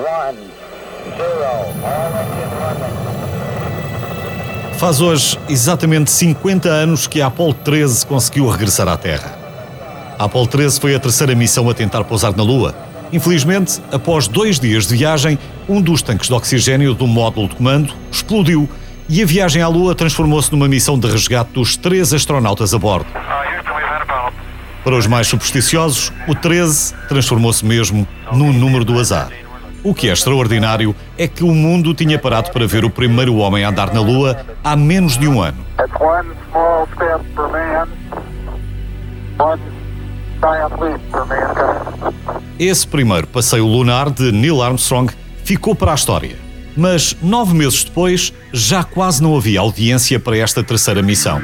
Faz hoje exatamente 50 anos que a Apollo 13 conseguiu regressar à Terra. A Apollo 13 foi a terceira missão a tentar pousar na Lua. Infelizmente, após 2 dias de viagem, um dos tanques de oxigênio do módulo de comando explodiu e a viagem à Lua transformou-se numa missão de resgate dos 3 astronautas a bordo. Para os mais supersticiosos, o 13 transformou-se mesmo num número do azar. O que é extraordinário é que o mundo tinha parado para ver o primeiro homem a andar na Lua há menos de um ano. Esse primeiro passeio lunar de Neil Armstrong ficou para a história. Mas 9 meses depois, já quase não havia audiência para esta terceira missão.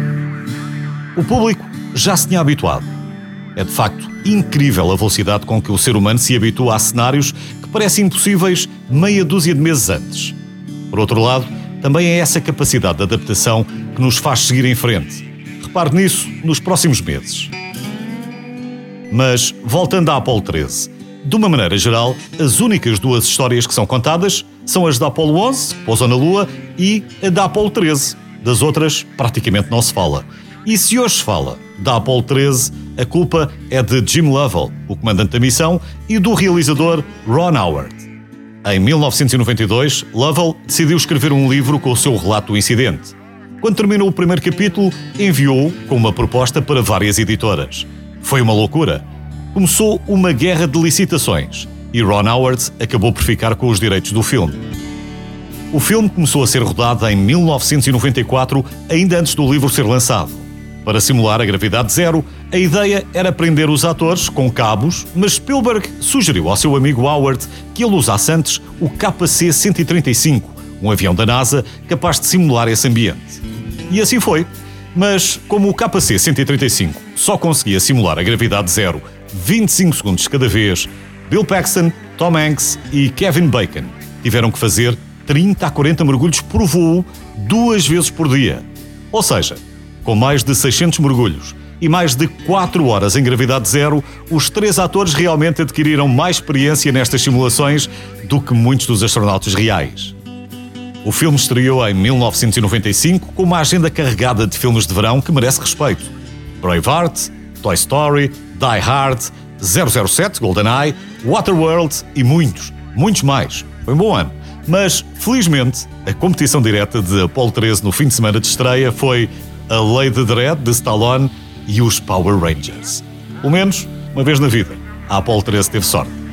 O público já se tinha habituado. É de facto incrível a velocidade com que o ser humano se habitua a cenários que parecem impossíveis meia dúzia de meses antes. Por outro lado, também é essa capacidade de adaptação que nos faz seguir em frente. Repare nisso nos próximos meses. Mas, voltando à Apollo 13, de uma maneira geral, as únicas 2 histórias que são contadas são as da Apollo 11, que pousou na Lua, e a da Apollo 13. Das outras, praticamente não se fala. E se hoje se fala da Apollo 13, a culpa é de Jim Lovell, o comandante da missão, e do realizador Ron Howard. Em 1992, Lovell decidiu escrever um livro com o seu relato do incidente. Quando terminou o primeiro capítulo, enviou-o com uma proposta para várias editoras. Foi uma loucura. Começou uma guerra de licitações e Ron Howard acabou por ficar com os direitos do filme. O filme começou a ser rodado em 1994, ainda antes do livro ser lançado. Para simular a gravidade zero, a ideia era prender os atores com cabos, mas Spielberg sugeriu ao seu amigo Howard que ele usasse antes o KC-135, um avião da NASA capaz de simular esse ambiente. E assim foi. Mas, como o KC-135 só conseguia simular a gravidade zero 25 segundos cada vez, Bill Paxton, Tom Hanks e Kevin Bacon tiveram que fazer 30 a 40 mergulhos por voo 2 vezes por dia. Ou seja, com mais de 600 mergulhos e mais de 4 horas em gravidade zero, os 3 atores realmente adquiriram mais experiência nestas simulações do que muitos dos astronautas reais. O filme estreou em 1995 com uma agenda carregada de filmes de verão que merece respeito. Braveheart, Toy Story, Die Hard, 007, GoldenEye, Waterworld e muitos mais. Foi um bom ano. Mas, felizmente, a competição direta de Apollo 13 no fim de semana de estreia foi a Lady Dredd de Stallone e os Power Rangers. Pelo menos, uma vez na vida, a Apollo 13 teve sorte.